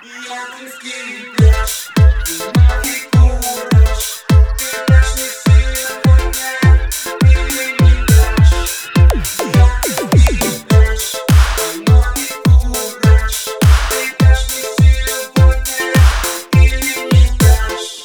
Ялтинский пляж, вино и кураж. Ты дашь мне сегодня или не дашь? Ялтинский пляж, вино и кураж. Ты дашь мне сегодня или не дашь?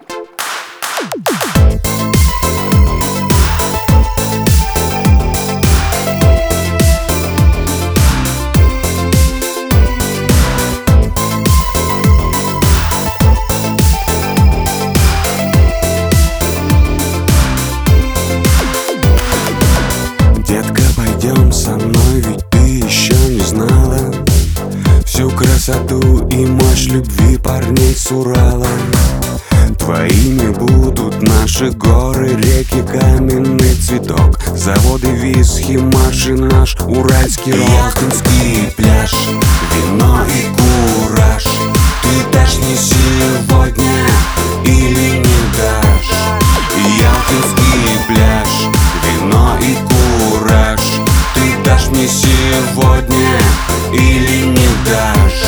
Детка, пойдем со мной, ведь ты еще не знала всю красоту и мощь любви парней с Урала. Твоими будут наши горы, реки, каменный цветок, заводы, виски, марш и наш уральский рок. Ялтинский пляж, вино и кураж. Ты дашь мне сегодня или не дашь? Ялтинский пляж, вино и кураж. Ты дашь мне сегодня или не дашь?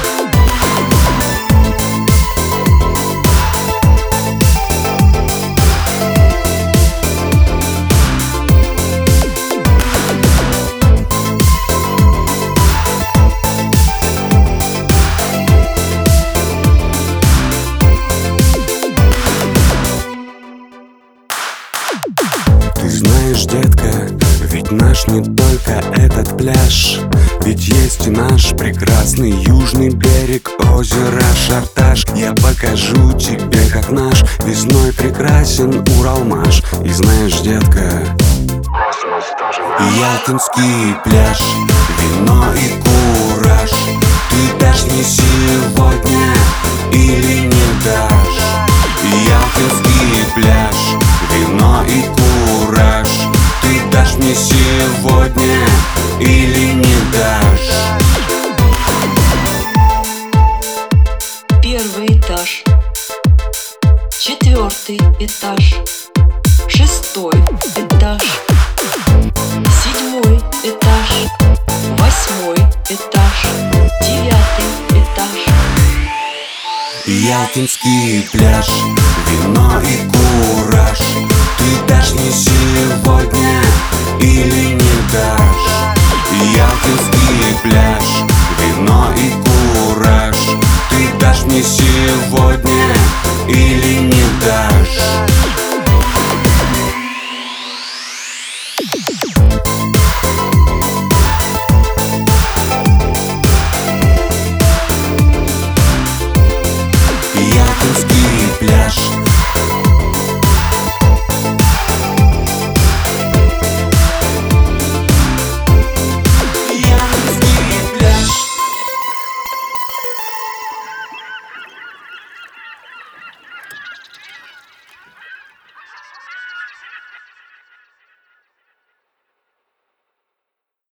Ты знаешь, детка, ведь наш не только этот пляж, ведь есть и наш прекрасный южный берег озера Шарташ. Я покажу тебе, как наш весной прекрасен Уралмаш. И знаешь, детка, Ялтинский пляж, вино и кураж. Ты дашь мне сегодня или не дашь? Ялтинский пляж, вино и кураж. Ты дашь мне сегодня или не дашь? Первый этаж, четвертый этаж, шестой этаж, седьмой этаж, восьмой этаж, девятый этаж. Ялтинский пляж, вино и кураж. Ты дашь мне сегодня или не дашь? Ялтинский пляж, вино и кураж. Ты дашь мне сегодня или не дашь?